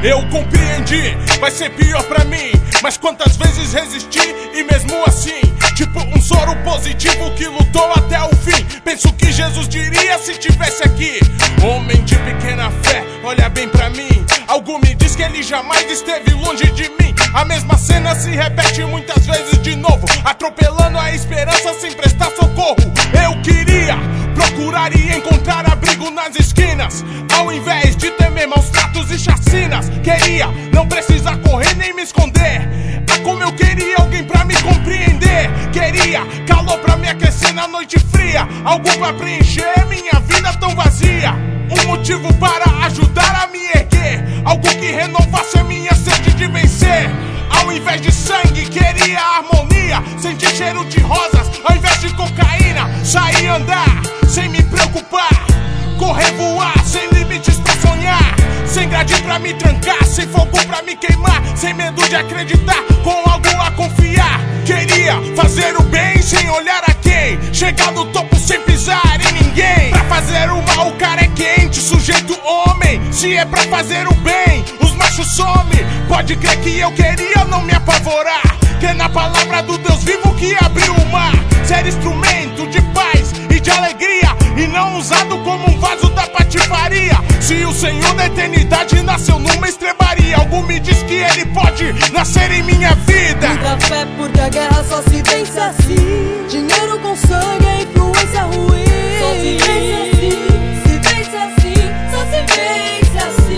Eu compreendi, vai ser pior pra mim, mas quantas vezes resisti e mesmo assim, tipo um soro positivo que lutou até o fim. Penso que Jesus diria se tivesse aqui: homem de pequena fé, olha bem pra mim. Algo me diz que ele jamais esteve longe de mim. A mesma cena se repete muitas vezes de novo, atropelando a esperança sem prestar socorro. Eu queria procurar e encontrar abrigo nas esquinas, ao invés de temer maus tratos e chacinas. Queria não precisar correr nem me esconder. Como eu queria alguém pra me compreender. Queria calor pra me aquecer na noite fria, algo pra preencher minha vida tão vazia. Um motivo para ajudar a me erguer, algo que renovasse a minha sede de vencer. Ao invés de sangue, queria harmonia. Sentir cheiro de rosas ao invés de cocaína. Sair andar sem me preocupar, correr, voar sem limites pra sonhar. Sem grade pra me trancar, sem fogo pra me queimar. Sem medo de acreditar, com algo a confiar. Queria fazer o bem sem olhar a quem, chegar no topo sem pisar em ninguém. Pra fazer o mal o cara é quente, sujeito homem. Se é pra fazer o bem, os machos somem. Pode crer que eu queria não me apavorar, que é na palavra do Deus vivo que abriu o mar. Ser instrumento de paz e de alegria, e não usado como um vaso da patifaria. Se o Senhor da eternidade nasceu numa estrebaria, algo me diz que ele pode nascer em minha vida. Muita fé, porque a guerra só se vence assim. Dinheiro com sangue é influência ruim. Só se vence assim, se vence assim, só se vence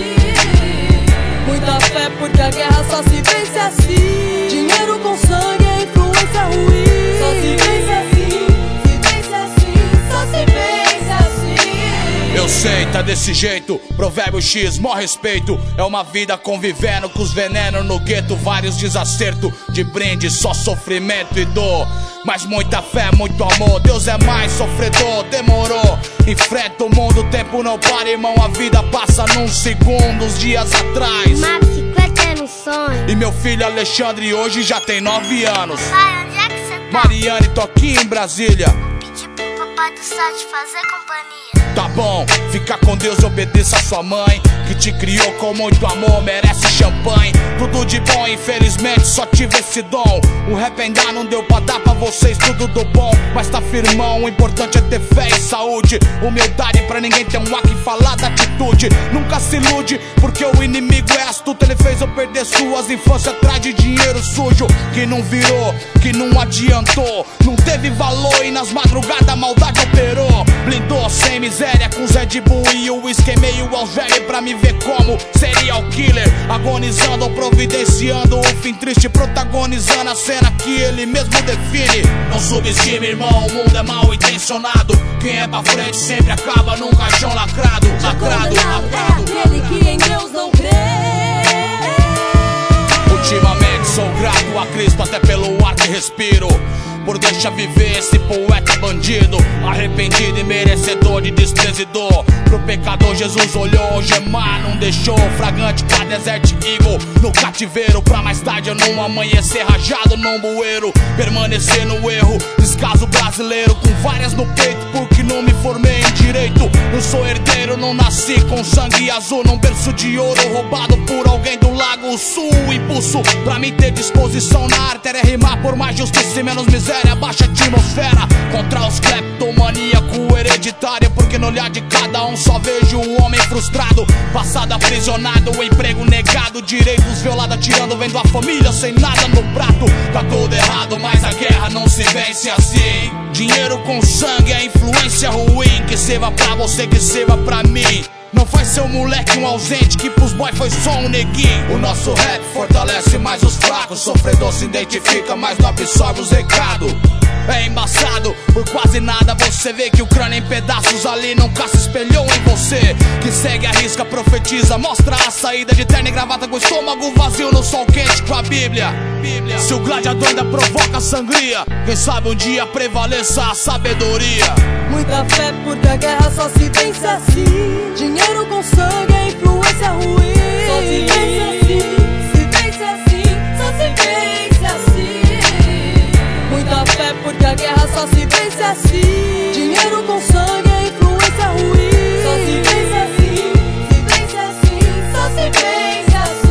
assim. Muita fé, porque a guerra só se vence assim. Dinheiro com sangue é influência ruim. Só se vence assim, se vence assim, só se vence assim. Eu sei, tá desse jeito, provérbio X, mó respeito. É uma vida convivendo com os venenos no gueto. Vários desacertos, de brinde, só sofrimento e dor. Mas muita fé, muito amor, Deus é mais sofredor. Demorou, enfrenta o mundo, o tempo não para, irmão. A vida passa num segundo, uns dias atrás. Uma bicicleta era um sonho. E meu filho Alexandre hoje já tem 9 anos. Pai, onde é que você tá? Mariane, tô aqui em Brasília. Pedi pro papai do céu te fazer companhia. Tá bom, fica com Deus, obedeça a sua mãe, que te criou com muito amor, merece champanhe. Tudo de bom, infelizmente só tive esse dom. O rap ainda não deu pra dar pra vocês tudo do bom, mas tá firmão, o importante é ter fé e saúde. Humildade pra ninguém ter um ar que falar da atitude. Nunca se ilude, porque o inimigo é astuto. Ele fez eu perder suas infâncias atrás de dinheiro sujo, que não virou, que não adiantou, não teve valor e nas madrugadas a maldade operou. Blindou sem miséria com Red Bull e o whisky meio aos velhos pra me ver como serial killer, agonizando ou providenciando o fim triste, protagonizando a cena que ele mesmo define. Não subestime, irmão, o mundo é mal intencionado. Quem é pra frente sempre acaba num caixão lacrado. Lacrado, lacrado. É aquele que em Deus não crê. Ultimamente sou grato a Cristo até pelo ar que respiro, por deixar viver esse poeta bandido, arrependido e merecedor de desprezo e dor. Pro pecador Jesus olhou, gemar não deixou, fragante pra Desert Eagle no cativeiro, pra mais tarde eu não amanhecer rajado num bueiro. Permanecer no erro, descaso brasileiro, com várias no peito porque não me formei em direito. Eu sou herdeiro, não nasci com sangue azul, num berço de ouro roubado por alguém do Lago Sul. Impulso pra mim ter disposição na arte era rimar por mais justiça e menos miséria. Baixa atmosfera contra os cleptomaníaco hereditário, porque no olhar de cada um só vejo o homem frustrado, passado aprisionado, o emprego negado, direitos violados, tirando, vendo a família sem nada no prato. Tá tudo errado, mas a guerra não se vence assim. Dinheiro com sangue é influência ruim, que serva pra você, que serva pra mim. Não faz seu moleque um ausente, que pros boy foi só um neguinho. O nosso rap fortalece mais os fracos, sofredor se identifica, mas não absorve os recados. É embaçado, por quase nada você vê que o crânio em pedaços ali nunca se espelhou em você. Que segue a risca, profetiza, mostra a saída de terno e gravata com o estômago vazio no sol quente com a Bíblia. Se o gladiador ainda provoca sangria, quem sabe um dia prevaleça a sabedoria. Muita fé, porque a guerra só se vence assim. Dinheiro com sangue é influência ruim. Só se vence assim, se vence assim, só se vence assim. Muita fé, porque a guerra só se vence assim. Dinheiro com sangue é influência ruim. Só se vence assim, se vence assim, só se vence assim.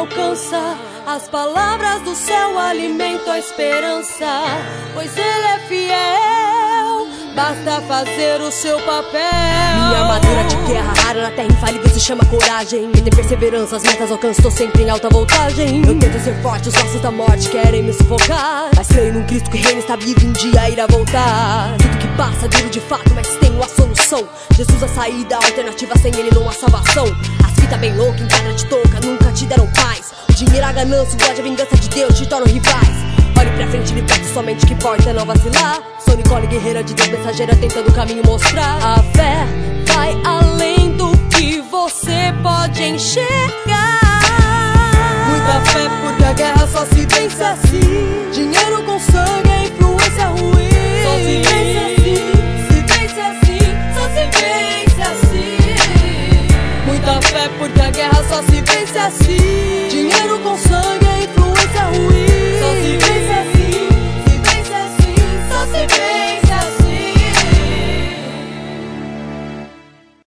alcança. As palavras do céu alimentam a esperança, pois Ele é fiel, basta fazer o seu papel. Minha armadura de guerra rara na terra infalível se chama coragem. Quem tem perseverança, as metas alcanço, tô sempre em alta voltagem. Eu tento ser forte, os ossos da morte querem me sufocar, mas creio num Cristo que reina, está vivo e um dia irá voltar. Tudo que passa duro de fato, mas tenho a solução. Jesus a saída, alternativa, sem Ele não há salvação. As fitas bem loucas, em quadra de touca, nunca te deram paz. O dinheiro, a ganância, o ódio, a vingança de Deus te tornam rivais. Olhe pra frente, liberta somente que importa é não vacilar. Sou Nicole, guerreira de Deus, mensageira, tentando o caminho mostrar. A fé vai além do que você pode enxergar. Muita fé, porque a guerra só se vence assim. Dinheiro com sangue, a influência ruim. Só se vence assim, se vence assim, só se vence assim. Muita fé, porque a guerra só se vence assim. Dinheiro com sangue, a influência ruim. Só se vence assim.